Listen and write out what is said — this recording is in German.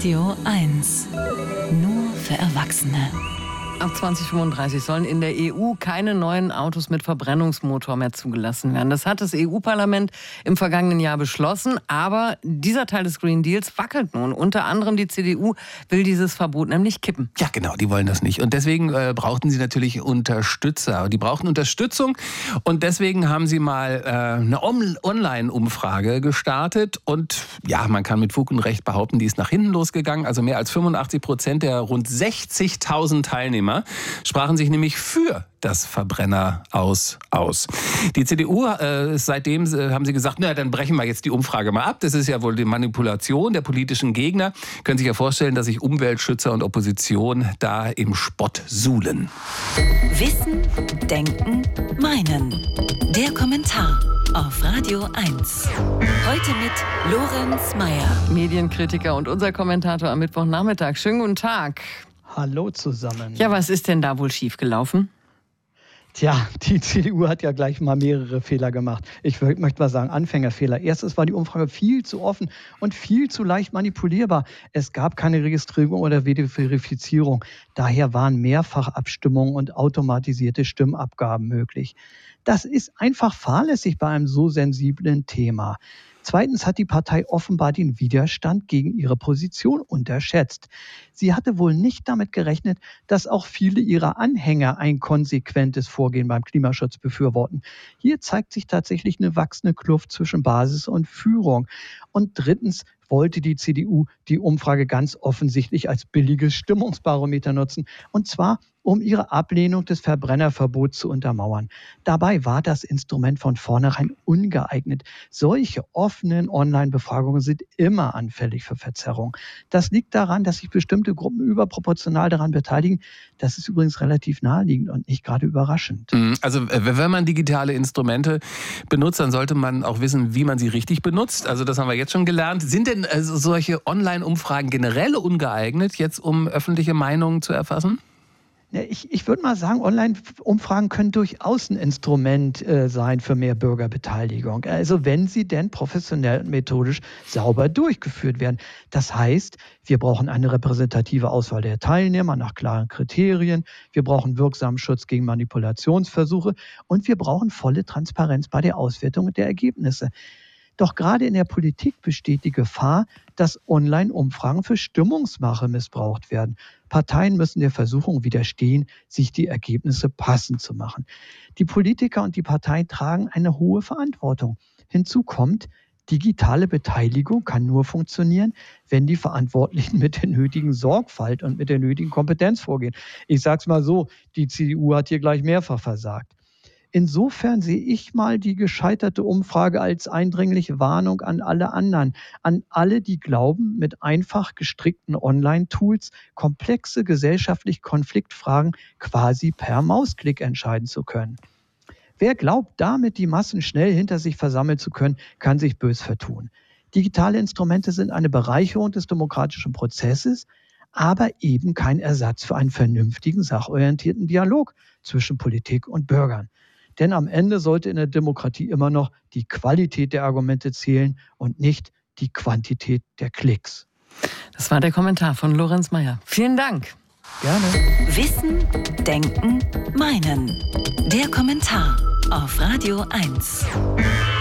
Radio 1. Nur für Erwachsene. Ab 2035 sollen in der EU keine neuen Autos mit Verbrennungsmotor mehr zugelassen werden. Das hat das EU-Parlament im vergangenen Jahr beschlossen. Aber dieser Teil des Green Deals wackelt nun. Unter anderem die CDU will dieses Verbot nämlich kippen. Ja, genau, die wollen das nicht. Und deswegen brauchten sie natürlich Unterstützer. Die brauchten Unterstützung. Und deswegen haben sie mal eine Online-Umfrage gestartet. Und ja, man kann mit Fug und Recht behaupten, die ist nach hinten losgegangen. Also mehr als 85% der rund 60.000 Teilnehmer sprachen sich nämlich für das Verbrenner aus. Die CDU, seitdem haben sie gesagt, na, dann brechen wir jetzt die Umfrage mal ab. Das ist ja wohl die Manipulation der politischen Gegner. Können sich ja vorstellen, dass sich Umweltschützer und Opposition da im Spott suhlen. Wissen, Denken, Meinen. Der Kommentar auf Radio 1. Heute mit Lorenz Meyer. Medienkritiker und unser Kommentator am Mittwochnachmittag. Schönen guten Tag. Hallo zusammen. Ja, was ist denn da wohl schiefgelaufen? Tja, die CDU hat ja gleich mal mehrere Fehler gemacht. Ich möchte mal sagen, Anfängerfehler. Erstens war die Umfrage viel zu offen und viel zu leicht manipulierbar. Es gab keine Registrierung oder Verifizierung. Daher waren Mehrfachabstimmungen und automatisierte Stimmabgaben möglich. Das ist einfach fahrlässig bei einem so sensiblen Thema. Zweitens hat die Partei offenbar den Widerstand gegen ihre Position unterschätzt. Sie hatte wohl nicht damit gerechnet, dass auch viele ihrer Anhänger ein konsequentes Vorgehen beim Klimaschutz befürworten. Hier zeigt sich tatsächlich eine wachsende Kluft zwischen Basis und Führung. Und drittens wollte die CDU die Umfrage ganz offensichtlich als billiges Stimmungsbarometer nutzen. Und zwar, um ihre Ablehnung des Verbrennerverbots zu untermauern. Dabei war das Instrument von vornherein ungeeignet. Solche offenen Online-Befragungen sind immer anfällig für Verzerrung. Das liegt daran, dass sich bestimmte Gruppen überproportional daran beteiligen. Das ist übrigens relativ naheliegend und nicht gerade überraschend. Also wenn man digitale Instrumente benutzt, dann sollte man auch wissen, wie man sie richtig benutzt. Also das haben wir jetzt schon gelernt. Sind denn solche Online-Umfragen generell ungeeignet, jetzt um öffentliche Meinungen zu erfassen? Ich würde mal sagen, Online-Umfragen können durchaus ein Instrument sein für mehr Bürgerbeteiligung. Also wenn sie denn professionell und methodisch sauber durchgeführt werden. Das heißt, wir brauchen eine repräsentative Auswahl der Teilnehmer nach klaren Kriterien. Wir brauchen wirksamen Schutz gegen Manipulationsversuche. Und wir brauchen volle Transparenz bei der Auswertung der Ergebnisse. Doch gerade in der Politik besteht die Gefahr, dass Online-Umfragen für Stimmungsmache missbraucht werden. Parteien müssen der Versuchung widerstehen, sich die Ergebnisse passend zu machen. Die Politiker und die Parteien tragen eine hohe Verantwortung. Hinzu kommt, digitale Beteiligung kann nur funktionieren, wenn die Verantwortlichen mit der nötigen Sorgfalt und mit der nötigen Kompetenz vorgehen. Ich sage es mal so, die CDU hat hier gleich mehrfach versagt. Insofern sehe ich mal die gescheiterte Umfrage als eindringliche Warnung an alle anderen, an alle, die glauben, mit einfach gestrickten Online-Tools komplexe gesellschaftliche Konfliktfragen quasi per Mausklick entscheiden zu können. Wer glaubt, damit die Massen schnell hinter sich versammeln zu können, kann sich bös vertun. Digitale Instrumente sind eine Bereicherung des demokratischen Prozesses, aber eben kein Ersatz für einen vernünftigen, sachorientierten Dialog zwischen Politik und Bürgern. Denn am Ende sollte in der Demokratie immer noch die Qualität der Argumente zählen und nicht die Quantität der Klicks. Das war der Kommentar von Lorenz Meyer. Vielen Dank. Gerne. Wissen, Denken, Meinen. Der Kommentar auf Radio 1.